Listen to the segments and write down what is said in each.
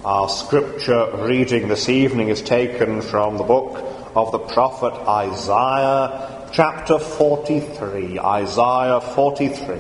Our scripture reading this evening is taken from the book of the prophet Isaiah, chapter 43. Isaiah 43.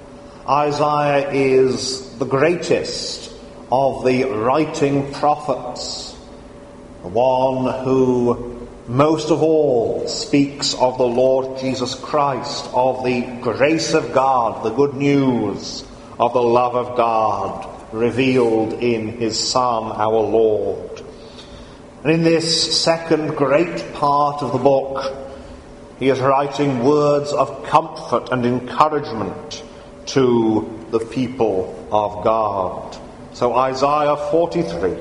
Isaiah is the greatest of the writing prophets, the one who most of all speaks of the Lord Jesus Christ, of the grace of God, the good news of the love of God revealed in his Son, our Lord. And in this second great part of the book, he is writing words of comfort and encouragement to the people of God. So Isaiah 43.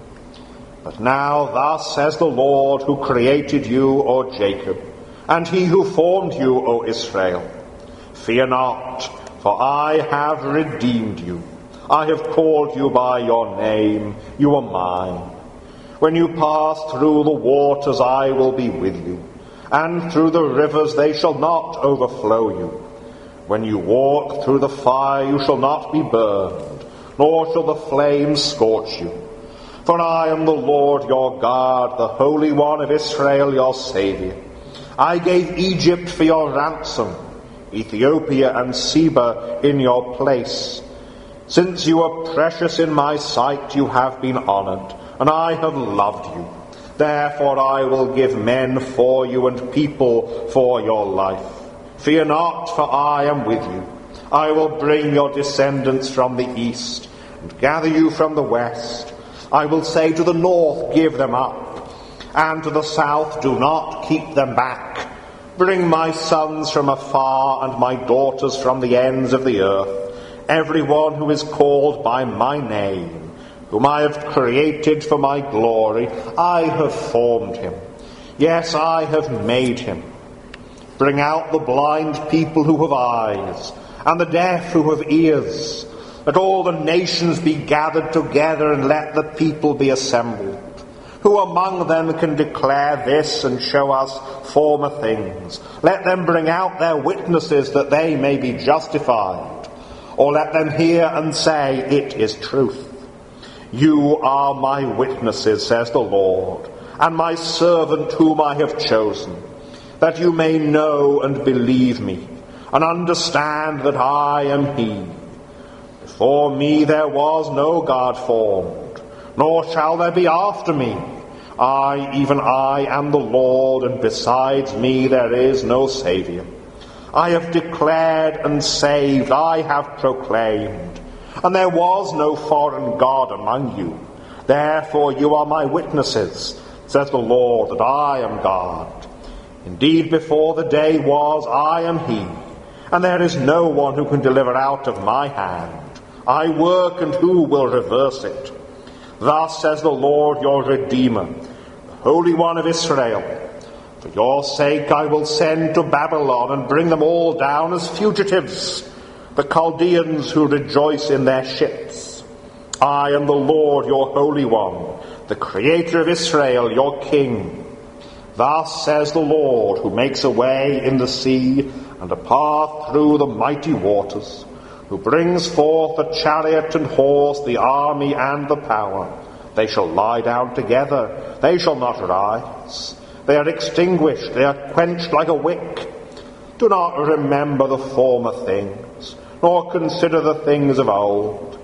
But now thus says the Lord who created you, O Jacob, and he who formed you, O Israel. Fear not, for I have redeemed you. I have called you by your name. You are mine. When you pass through the waters, I will be with you, and through the rivers they shall not overflow you. When you walk through the fire, you shall not be burned, nor shall the flames scorch you. For I am the Lord your God, the Holy One of Israel, your Saviour. I gave Egypt for your ransom, Ethiopia and Seba in your place. Since you are precious in my sight, you have been honoured, and I have loved you. Therefore I will give men for you and people for your life. Fear not, for I am with you. I will bring your descendants from the east, and gather you from the west. I will say to the north, give them up, and to the south, do not keep them back. Bring my sons from afar, and my daughters from the ends of the earth. Everyone who is called by my name, whom I have created for my glory, I have formed him. Yes, I have made him. Bring out the blind people who have eyes, and the deaf who have ears. Let all the nations be gathered together, and let the people be assembled. Who among them can declare this and show us former things? Let them bring out their witnesses, that they may be justified. Or let them hear and say, it is truth. You are my witnesses, says the Lord, and my servant whom I have chosen, that you may know and believe me, and understand that I am he. Before me there was no God formed, nor shall there be after me. I, even I, am the Lord, and besides me there is no Saviour. I have declared and saved, I have proclaimed, and there was no foreign God among you. Therefore you are my witnesses, says the Lord, that I am God. Indeed, before the day was, I am he, and there is no one who can deliver out of my hand. I work, and who will reverse it? Thus says the Lord your Redeemer, the Holy One of Israel. For your sake I will send to Babylon and bring them all down as fugitives, the Chaldeans who rejoice in their ships. I am the Lord your Holy One, the Creator of Israel, your King. Thus says the Lord, who makes a way in the sea and a path through the mighty waters, who brings forth the chariot and horse, the army and the power. They shall lie down together, they shall not rise. They are extinguished, they are quenched like a wick. Do not remember the former things, nor consider the things of old.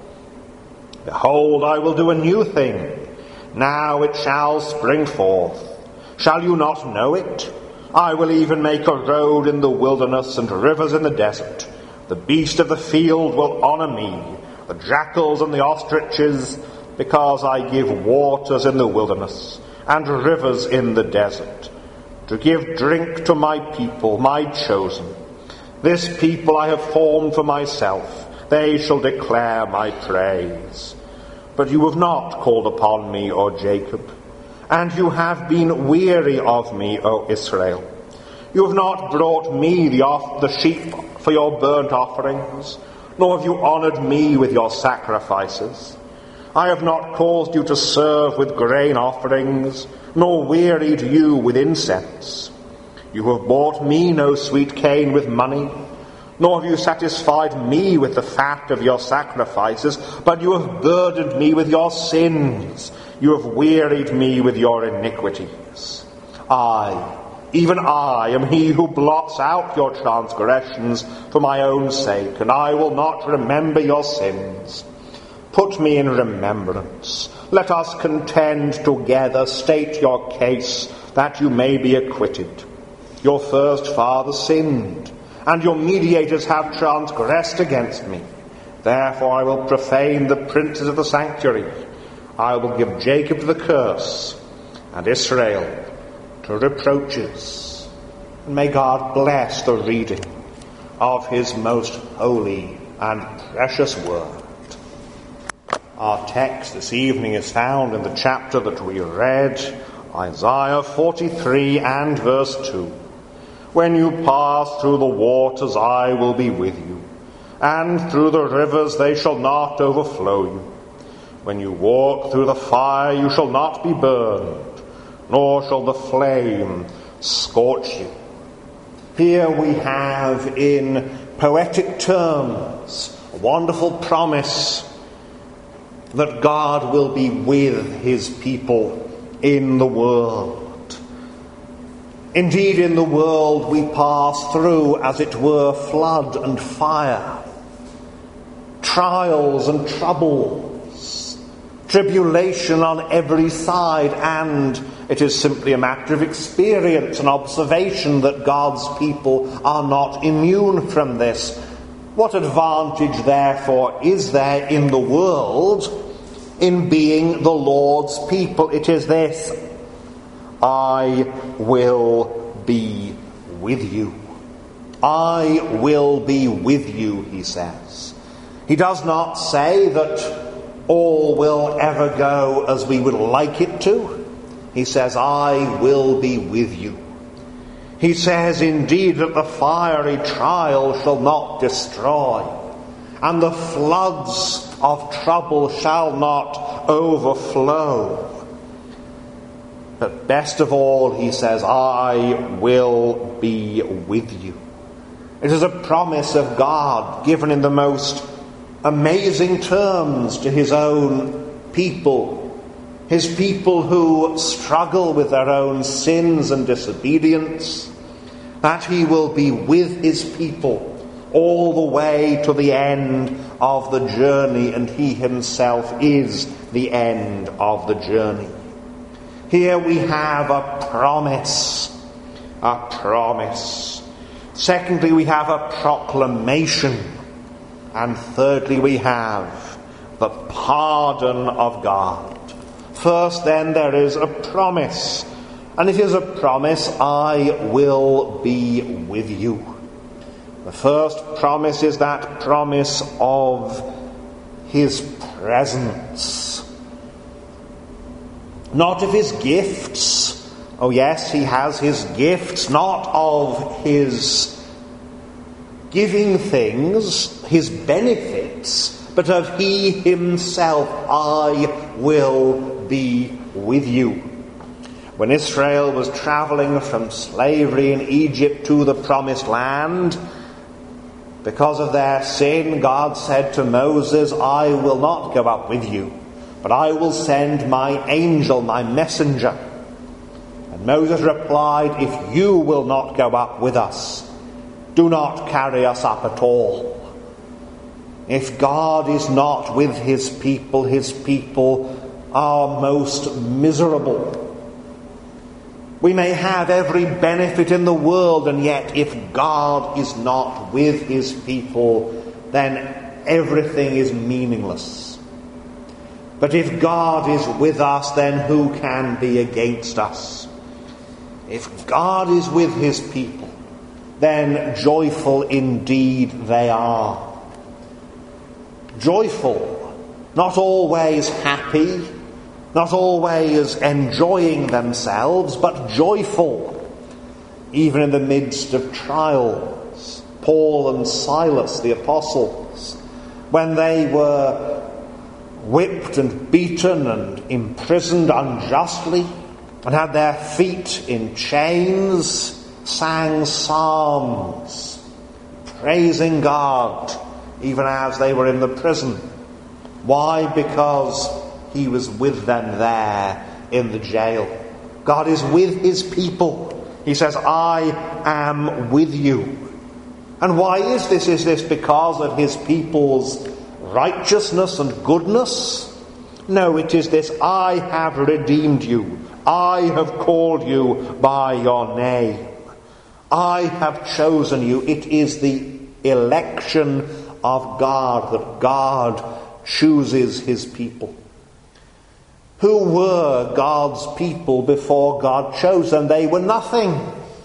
Behold, I will do a new thing. Now it shall spring forth. Shall you not know it? I will even make a road in the wilderness and rivers in the desert. The beast of the field will honour me, the jackals and the ostriches, because I give waters in the wilderness and rivers in the desert, to give drink to my people, my chosen. This people I have formed for myself, they shall declare my praise. But you have not called upon me, O Jacob, and you have been weary of me, O Israel. You have not brought me the sheep for your burnt offerings, nor have you honoured me with your sacrifices. I have not caused you to serve with grain offerings, nor wearied you with incense. You have bought me no sweet cane with money, Nor have you satisfied me with the fat of your sacrifices, but you have burdened me with your sins. You have wearied me with your iniquities. I, even I, am he who blots out your transgressions for my own sake, and I will not remember your sins. Put me in remembrance. Let us contend together. State your case, that you may be acquitted. Your first fathers sinned, and your mediators have transgressed against me. Therefore I will profane the princes of the sanctuary. I will give Jacob to the curse, and Israel to reproaches. And may God bless the reading of his most holy and precious word. Our text this evening is found in the chapter that we read, Isaiah 43 and verse 2. When you pass through the waters, I will be with you, and through the rivers they shall not overflow you. When you walk through the fire, you shall not be burned, nor shall the flame scorch you. Here we have, in poetic terms, a wonderful promise that God will be with his people in the world. Indeed, in the world we pass through, as it were, flood and fire, trials and troubles, tribulation on every side, and it is simply a matter of experience and observation that God's people are not immune from this. What advantage, therefore, is there in the world in being the Lord's people? It is this: I will be with you. I will be with you, he says. He does not say that all will ever go as we would like it to. He says, I will be with you. He says, indeed, that the fiery trial shall not destroy, and the floods of trouble shall not overflow. But best of all, he says, I will be with you. It is a promise of God given in the most amazing terms to his own people. His people who struggle with their own sins and disobedience. That he will be with his people all the way to the end of the journey, and he himself is the end of the journey. Here we have a promise. A promise. Secondly, we have a proclamation. And thirdly, we have the pardon of God. First, then, there is a promise. And it is a promise, I will be with you. The first promise is that promise of his presence. Not of his gifts. Oh yes, he has his gifts, not of his giving things, his benefits, but of he himself. I will be with you. When Israel was travelling from slavery in Egypt to the promised land, because of their sin, God said to Moses, I will not go up with you, but I will send my angel, my messenger. And Moses replied, if you will not go up with us, do not carry us up at all. If God is not with his people are most miserable. We may have every benefit in the world, and yet if God is not with his people, then everything is meaningless. But if God is with us, then who can be against us? If God is with his people, then joyful indeed they are. Joyful, not always happy, not always enjoying themselves, but joyful, even in the midst of trials. Paul and Silas, the apostles, when they were whipped and beaten and imprisoned unjustly, and had their feet in chains, sang psalms, praising God, even as they were in the prison. Why? Because he was with them there in the jail. God is with his people. He says, I am with you. And why is this? Is this because of his people's righteousness and goodness? No, it is this: I have redeemed you. I have called you by your name. I have chosen you. It is the election of God, that God chooses his people. Who were God's people before God chose them? They were nothing.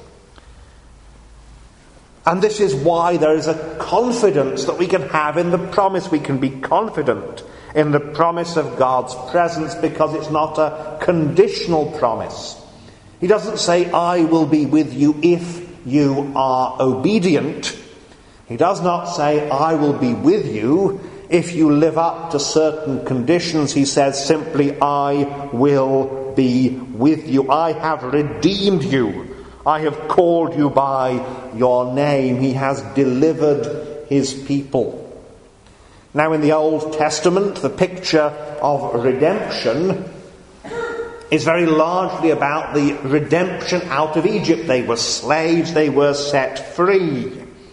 And this is why there is a confidence that we can have in the promise. We can be confident in the promise of God's presence, because it's not a conditional promise. He doesn't say, I will be with you if you are obedient. He does not say, I will be with you if you live up to certain conditions. He says simply, I will be with you. I have redeemed you. I have called you by your name. He has delivered his people. Now, in the Old Testament, the picture of redemption is very largely about the redemption out of Egypt. They were slaves, they were set free.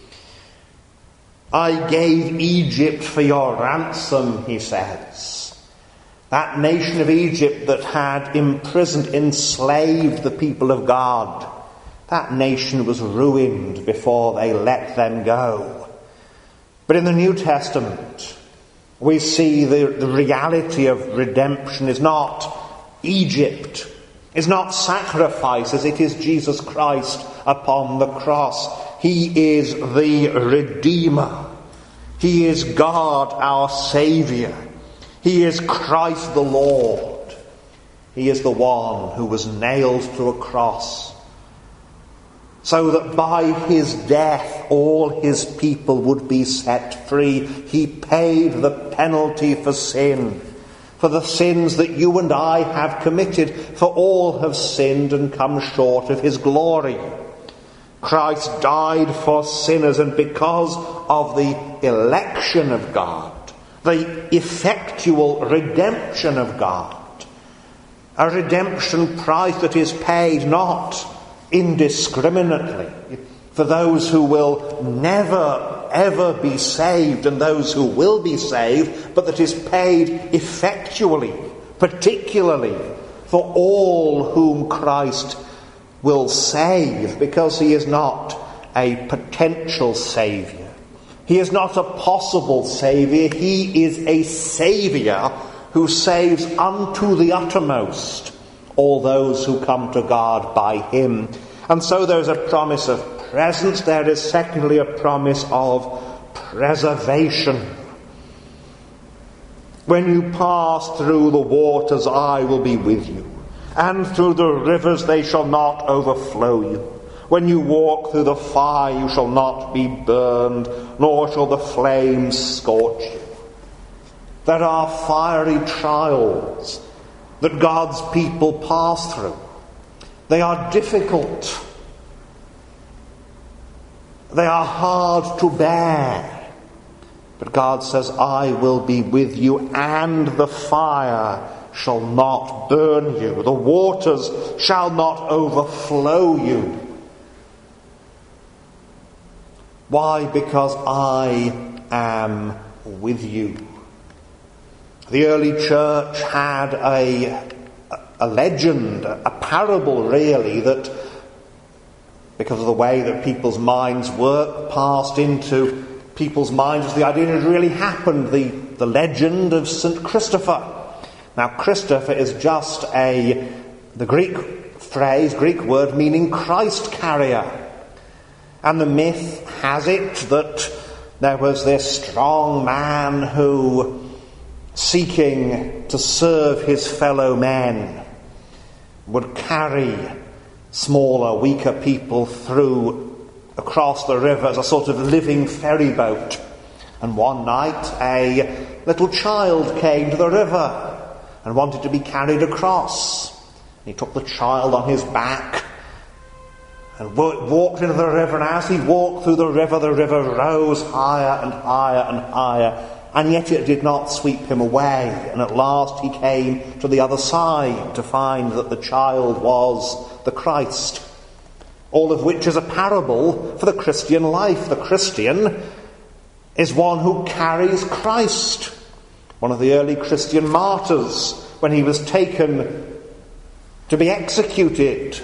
I gave Egypt for your ransom, he says. That nation of Egypt that had imprisoned, enslaved the people of God, that nation was ruined before they let them go. But in the New Testament, we see the reality of redemption is not Egypt, is not sacrifices, it is Jesus Christ upon the cross. He is the Redeemer. He is God our Saviour. He is Christ the Lord. He is the one who was nailed to a cross, so that by his death all his people would be set free. He paid the penalty for sin, for the sins that you and I have committed, for all have sinned and come short of his glory. Christ died for sinners, and because of the election of God, the effectual redemption of God, a redemption price that is paid not indiscriminately for those who will never ever be saved and those who will be saved, but that is paid effectually, particularly for all whom Christ will save, because he is not a potential saviour. He is not a possible saviour. He is a saviour who saves unto the uttermost all those who come to God by him. And so there's a promise of presence. There is secondly a promise of preservation. When you pass through the waters, I will be with you, and through the rivers they shall not overflow you. When you walk through the fire, you shall not be burned, nor shall the flames scorch you. There are fiery trials that God's people pass through. They are difficult. They are hard to bear. But God says, I will be with you, and the fire shall not burn you. The waters shall not overflow you. Why? Because I am with you. The early church had a legend, a parable really, that because of the way that people's minds work, passed into people's minds as the idea had really happened. The legend of St. Christopher. Now, Christopher is just the Greek phrase, Greek word meaning Christ carrier. And the myth has it that there was this strong man who, seeking to serve his fellow men, would carry smaller, weaker people across the river as a sort of living ferry boat. And one night a little child came to the river and wanted to be carried across. He took the child on his back and walked into the river, and as he walked through the river rose higher and higher and higher, and yet it did not sweep him away. And at last he came to the other side to find that the child was the Christ. All of which is a parable for the Christian life. The Christian is one who carries Christ. One of the early Christian martyrs, when he was taken to be executed,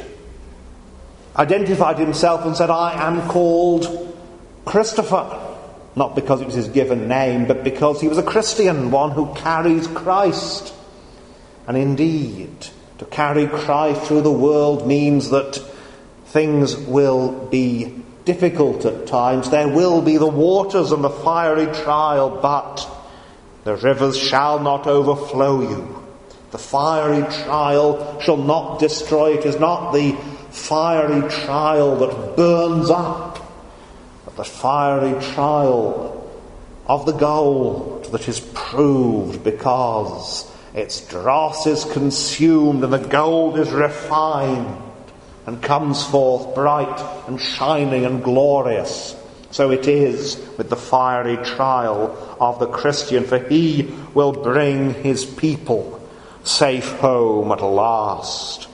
identified himself and said, "I am called Christopher." Not because it was his given name, but because he was a Christian, one who carries Christ. And indeed, to carry Christ through the world means that things will be difficult at times. There will be the waters and the fiery trial, but the rivers shall not overflow you. The fiery trial shall not destroy. It is not the fiery trial that burns up, but the fiery trial of the gold that is proved because its dross is consumed and the gold is refined and comes forth bright and shining and glorious. So it is with the fiery trial of the Christian, for he will bring his people safe home at last.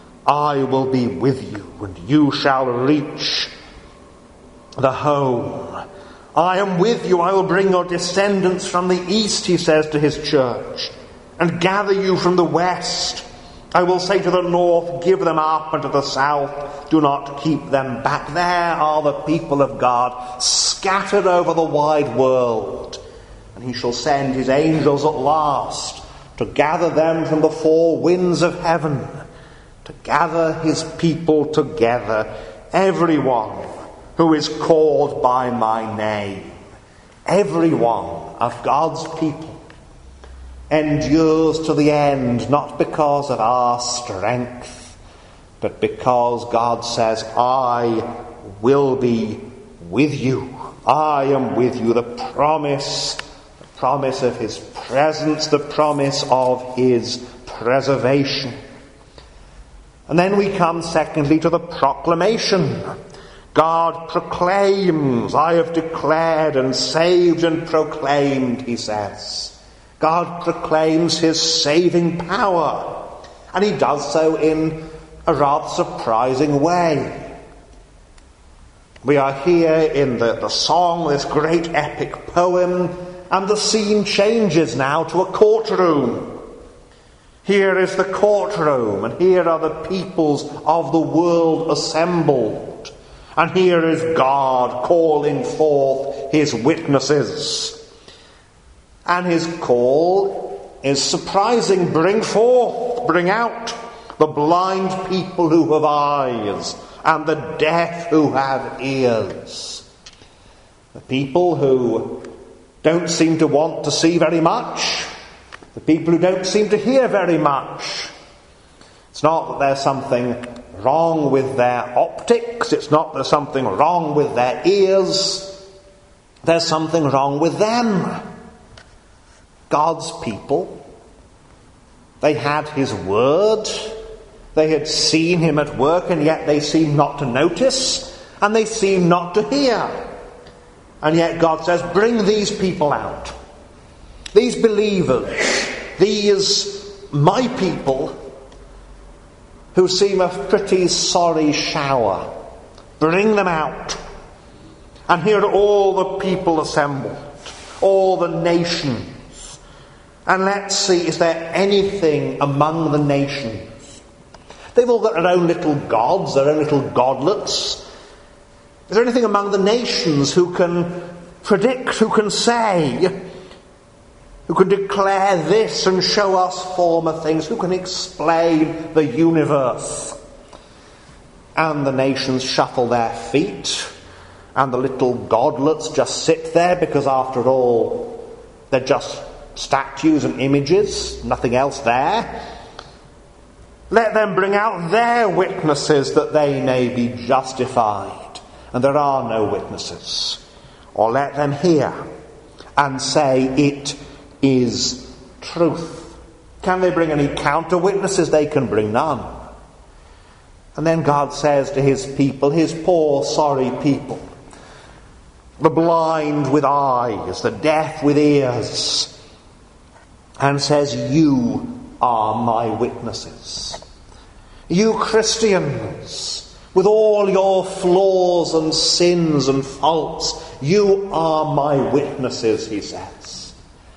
I will be with you, and you shall reach the home. I am with you. I will bring your descendants from the east, he says to his church, and gather you from the west. I will say to the north, give them up, and to the south, do not keep them back. There are the people of God scattered over the wide world. And he shall send his angels at last to gather them from the four winds of heaven, to gather his people together, everyone who is called by my name. Everyone of God's people endures to the end, not because of our strength, but because God says, I will be with you. I am with you. The promise of his presence, the promise of his preservation. And then we come secondly to the proclamation. God proclaims, I have declared and saved and proclaimed, he says. God proclaims his saving power, and he does so in a rather surprising way. We are here in the song, this great epic poem, and the scene changes now to a courtroom. Here is the courtroom, and here are the peoples of the world assembled, and here is God calling forth his witnesses. And his call is surprising. Bring forth, bring out the blind people who have eyes and the deaf who have ears. The people who don't seem to want to see very much. The people who don't seem to hear very much. It's not that there's something wrong with their optics. It's not that there's something wrong with their ears. There's something wrong with them. God's people, they had his word, they had seen him at work, and yet they seemed not to notice, and they seemed not to hear. And yet God says, bring these people out. These believers, these my people, who seem a pretty sorry shower. Bring them out. And here are all the people assembled, all the nations. And let's see, is there anything among the nations? They've all got their own little gods, their own little godlets. Is there anything among the nations who can predict, who can say, who can declare this and show us former things, who can explain the universe? And the nations shuffle their feet, and the little godlets just sit there, because after all, they're just statues and images, nothing else there. Let them bring out their witnesses that they may be justified. And there are no witnesses. Or let them hear and say it is truth. Can they bring any counter witnesses? They can bring none. And then God says to his people, his poor, sorry people, the blind with eyes, the deaf with ears, and says, you are my witnesses. You Christians, with all your flaws and sins and faults, you are my witnesses, he says.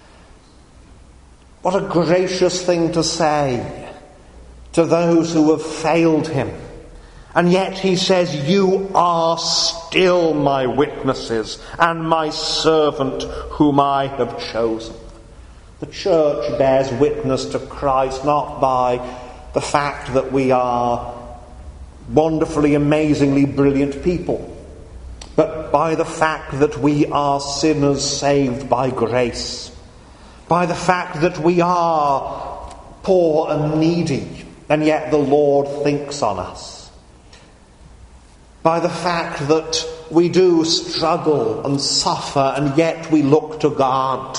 What a gracious thing to say to those who have failed him. And yet he says, you are still my witnesses and my servant whom I have chosen. The church bears witness to Christ not by the fact that we are wonderfully, amazingly brilliant people, but by the fact that we are sinners saved by grace, by the fact that we are poor and needy, and yet the Lord thinks on us, by the fact that we do struggle and suffer, and yet we look to God.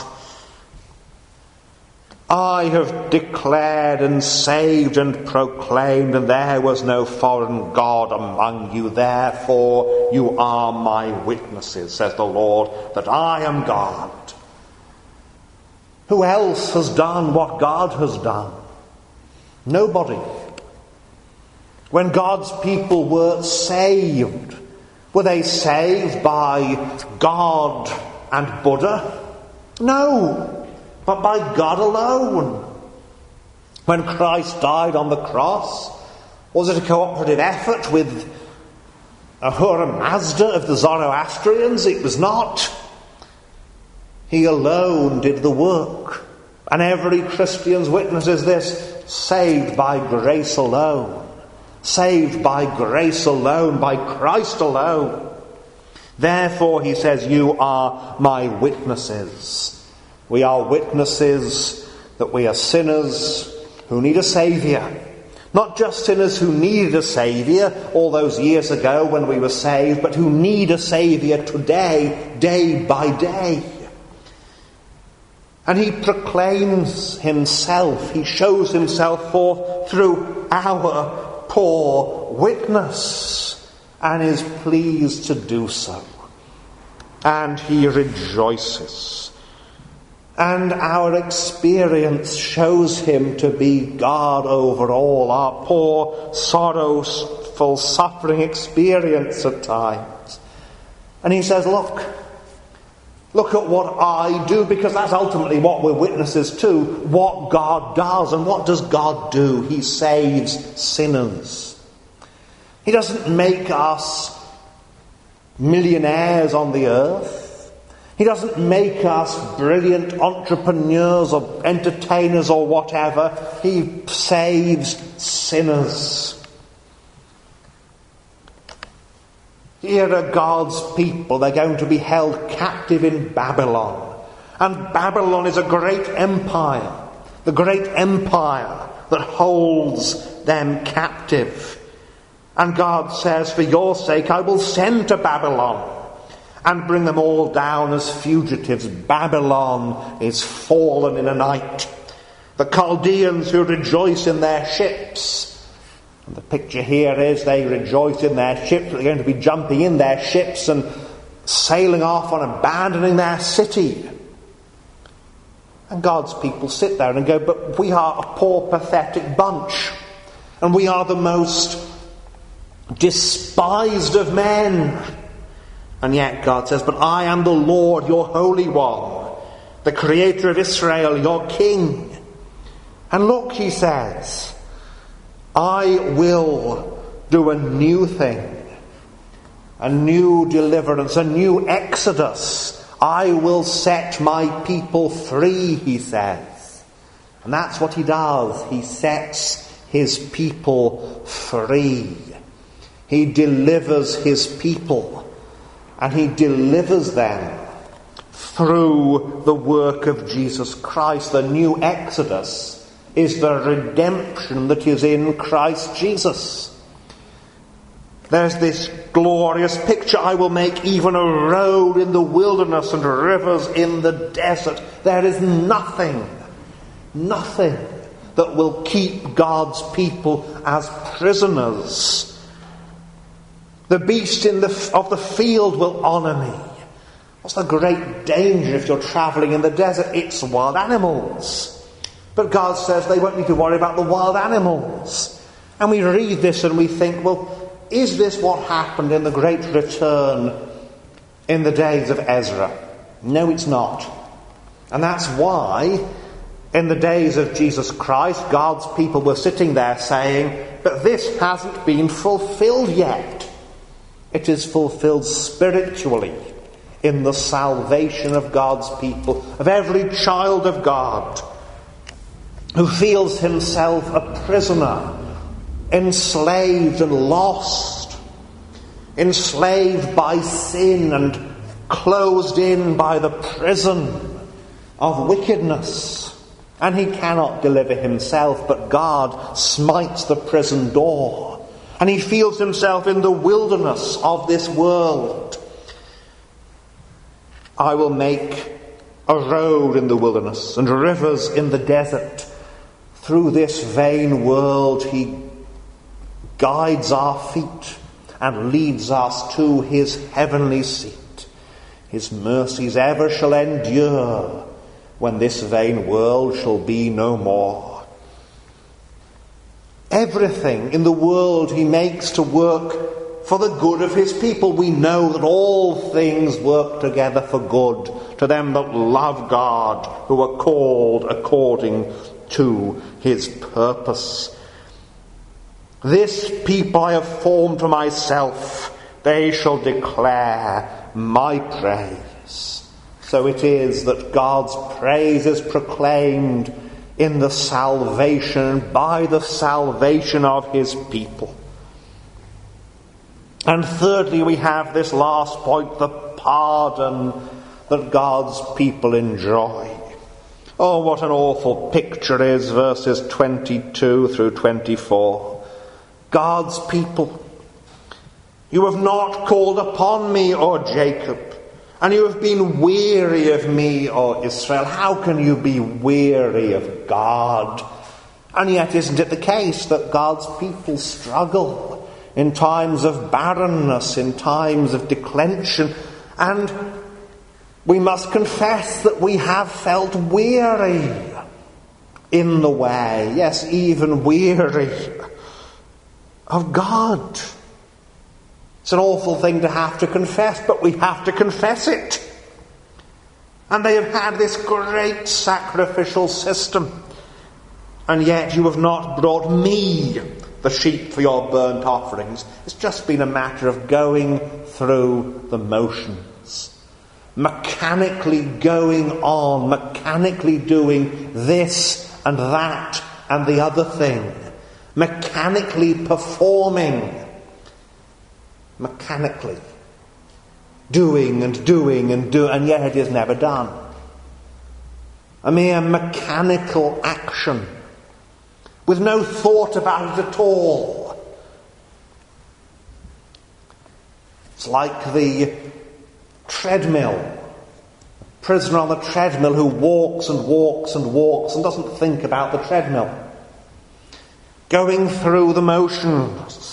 I have declared and saved and proclaimed, and there was no foreign god among you. Therefore you are my witnesses, says the Lord, that I am God. Who else has done what God has done? Nobody. When God's people were saved, were they saved by God and Buddha? No. But by God alone. When Christ died on the cross, was it a cooperative effort with Ahura Mazda of the Zoroastrians? It was not. He alone did the work. And every Christian's witness is this: saved by grace alone. Saved by grace alone, by Christ alone. Therefore, he says, you are my witnesses. We are witnesses that we are sinners who need a saviour. Not just sinners who needed a saviour all those years ago when we were saved, but who need a saviour today, day by day. And he proclaims himself, he shows himself forth through our poor witness, and is pleased to do so. And he rejoices. And our experience shows him to be God over all. Our poor, sorrowful, suffering experience at times. And he says, look at what I do, because that's ultimately what we're witnesses to, what God does. And what does God do? He saves sinners. He doesn't make us millionaires on the earth. He doesn't make us brilliant entrepreneurs or entertainers or whatever. He saves sinners. Here are God's people. They're going to be held captive in Babylon. And Babylon is a great empire. The great empire that holds them captive. And God says, for your sake I will send to Babylon and bring them all down as fugitives. Babylon is fallen in a night. The Chaldeans who rejoice in their ships. And the picture here is they rejoice in their ships. They're going to be jumping in their ships and sailing off and abandoning their city. And God's people sit there and go, but we are a poor, pathetic bunch. And we are the most despised of men. And yet God says, but I am the Lord, your Holy One, the Creator of Israel, your King. And look, he says, I will do a new thing, a new deliverance, a new exodus. I will set my people free, he says. And that's what he does. He sets his people free. He delivers his people. And he delivers them through the work of Jesus Christ. The new Exodus is the redemption that is in Christ Jesus. There's this glorious picture. I will make even a road in the wilderness and rivers in the desert. There is nothing that will keep God's people as prisoners The beast of the field will honour me. What's the great danger if you're travelling in the desert? It's wild animals. But God says they won't need to worry about the wild animals. And we read this and we think, well, is this what happened in the great return in the days of Ezra? No, it's not. And that's why in the days of Jesus Christ, God's people were sitting there saying, but this hasn't been fulfilled yet. It is fulfilled spiritually in the salvation of God's people, of every child of God who feels himself a prisoner, enslaved and lost, enslaved by sin and closed in by the prison of wickedness. And he cannot deliver himself, but God smites the prison door. And he feels himself in the wilderness of this world. I will make a road in the wilderness and rivers in the desert. Through this vain world he guides our feet and leads us to his heavenly seat. His mercies ever shall endure when this vain world shall be no more. Everything in the world he makes to work for the good of his people. We know that all things work together for good to them that love God, who are called according to his purpose. This people I have formed for myself, they shall declare my praise. So it is that God's praise is proclaimed in the salvation, by the salvation of his people. And thirdly, we have this last point, the pardon that God's people enjoy. Oh, what an awful picture is verses 22 through 24. God's people, you have not called upon me, O Jacob, and you have been weary of me, O Israel. How can you be weary of God? And yet isn't it the case that God's people struggle in times of barrenness, in times of declension, and we must confess that we have felt weary in the way, yes, even weary of God. It's an awful thing to have to confess, but we have to confess it. And they have had this great sacrificial system, and yet you have not brought me the sheep for your burnt offerings. It's just been a matter of going through the motions, mechanically going on, mechanically doing this and that and the other thing, mechanically performing, mechanically doing, and yet it is never done. A mere mechanical action with no thought about it at all. It's like the treadmill, prisoner on the treadmill who walks and walks and walks and doesn't think about the treadmill. Going through the motions.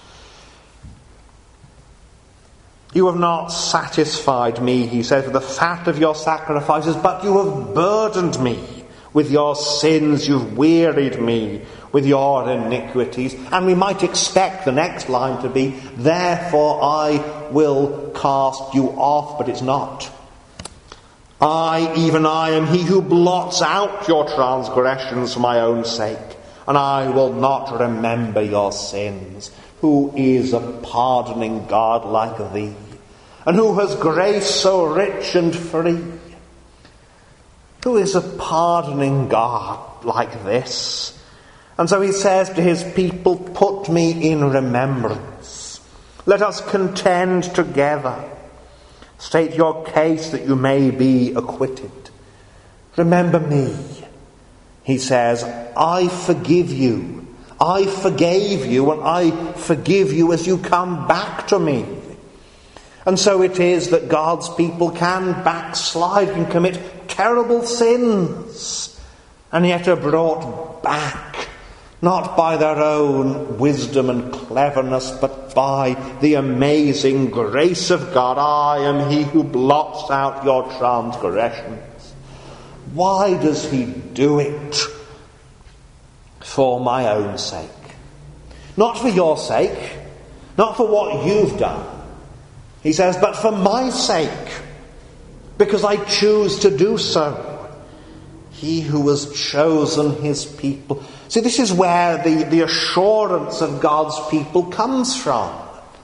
You have not satisfied me, he says, with the fat of your sacrifices, but you have burdened me with your sins. You've wearied me with your iniquities. And we might expect the next line to be, therefore I will cast you off, but it's not. I, even I, am he who blots out your transgressions for my own sake, and I will not remember your sins. Who is a pardoning God like thee, and who has grace so rich and free? Who is a pardoning God like this? And so he says to his people, put me in remembrance. Let us contend together. State your case that you may be acquitted. Remember me. He says, I forgive you. I forgave you, and I forgive you as you come back to me. And so it is that God's people can backslide and commit terrible sins, and yet are brought back, not by their own wisdom and cleverness, but but by the amazing grace of God. I am he who blots out your transgressions. Why does he do it? For my own sake. Not for your sake, not for what you've done. He says, but for my sake, because I choose to do so. He who has chosen his people. See, this is where the assurance of God's people comes from.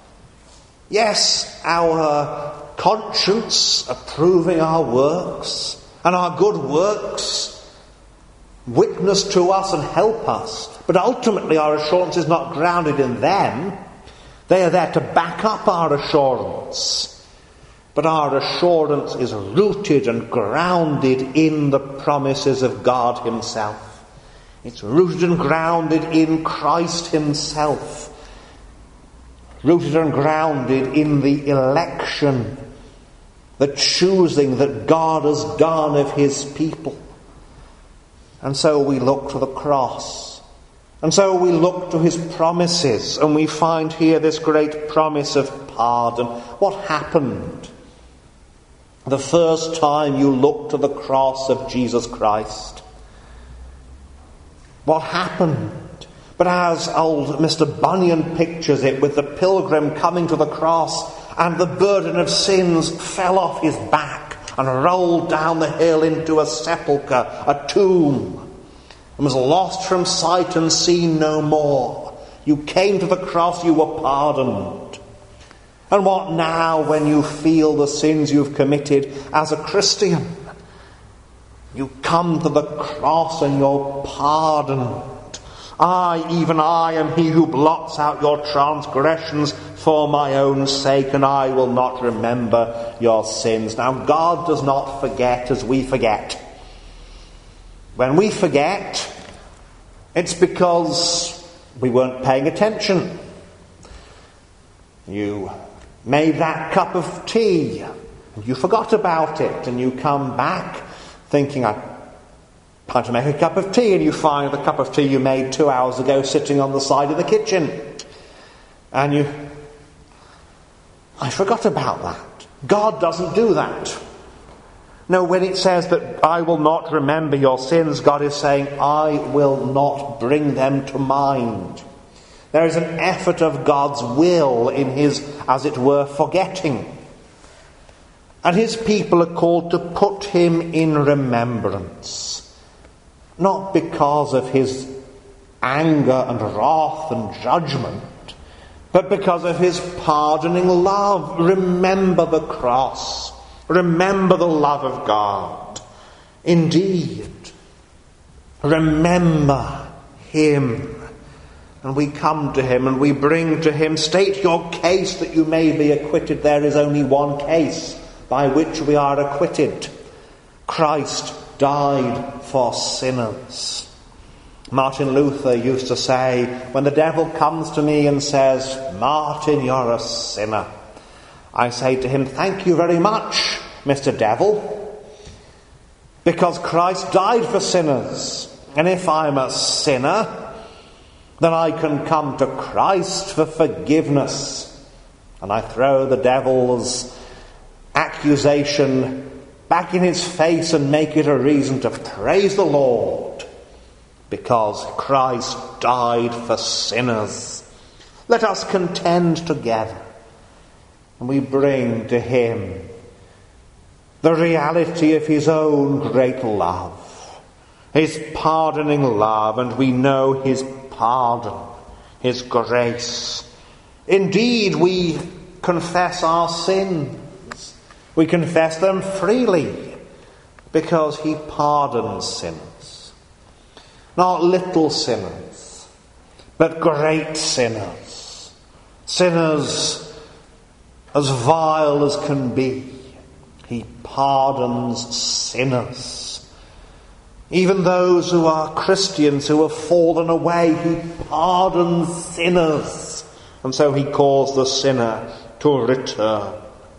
Yes, our conscience approving our works, and our good works witness to us and help us. But ultimately our assurance is not grounded in them. They are there to back up our assurance. But our assurance is rooted and grounded in the promises of God himself. It's rooted and grounded in Christ himself. Rooted and grounded in the election, the choosing that God has done of his people. And so we look to the cross. And so we look to his promises. And we find here this great promise of pardon. What happened the first time you look to the cross of Jesus Christ? What happened? But as old Mr. Bunyan pictures it, with the pilgrim coming to the cross, and the burden of sins fell off his back and rolled down the hill into a sepulchre, a tomb, and was lost from sight and seen no more. You came to the cross, you were pardoned. And what now when you feel the sins you've committed as a Christian? You come to the cross and you're pardoned. Even I am he who blots out your transgressions for my own sake, and I will not remember your sins. Now, God does not forget as we forget. When we forget, it's because we weren't paying attention. You made that cup of tea, and you forgot about it, and you come back thinking, I'm trying to make a cup of tea, and you find the cup of tea you made 2 hours ago sitting on the side of the kitchen. And I forgot about that. God doesn't do that. No, when it says that I will not remember your sins, God is saying, I will not bring them to mind. There is an effort of God's will in his, as it were, forgetting. And his people are called to put him in remembrance. Not because of his anger and wrath and judgment, but because of his pardoning love. Remember the cross. Remember the love of God. Indeed, remember him. And we come to him and we bring to him, state your case that you may be acquitted. There is only one case by which we are acquitted. Christ died for sinners. Martin Luther used to say, when the devil comes to me and says, Martin, you're a sinner, I say to him, thank you very much, Mr. Devil, because Christ died for sinners. And if I'm a sinner, then I can come to Christ for forgiveness. And I throw the devil's accusation back in his face and make it a reason to praise the Lord, because Christ died for sinners. Let us contend together, and we bring to him the reality of his own great love, his pardoning love, and we know his pardon, his grace. Indeed, we confess our sins. We confess them freely because he pardons sinners. Not little sinners, but great sinners. Sinners as vile as can be. He pardons sinners. Even those who are Christians who have fallen away, he pardons sinners. And so he calls the sinner to return.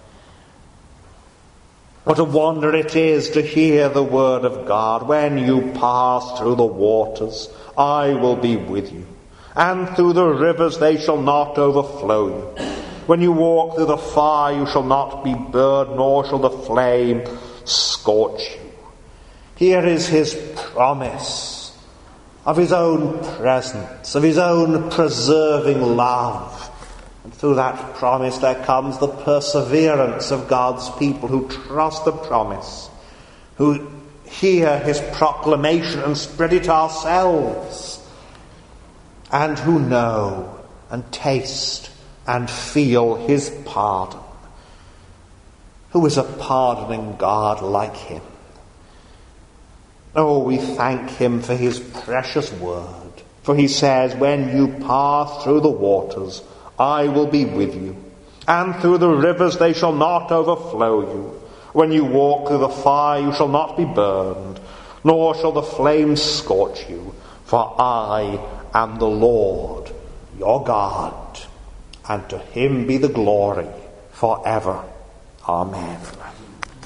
What a wonder it is to hear the word of God. When you pass through the waters, I will be with you. and through the rivers they shall not overflow you. When you walk through the fire, you shall not be burned, nor shall the flame scorch you. Here is his promise of his own presence, of his own preserving love. And through that promise there comes the perseverance of God's people who trust the promise, who hear his proclamation and spread it ourselves, and who know and taste and feel his pardon. Who is a pardoning God like him? Oh, we thank him for his precious word. For he says, when you pass through the waters, I will be with you. And through the rivers they shall not overflow you. When you walk through the fire, you shall not be burned, nor shall the flames scorch you. For I am the Lord, your God. And to him be the glory forever. Amen.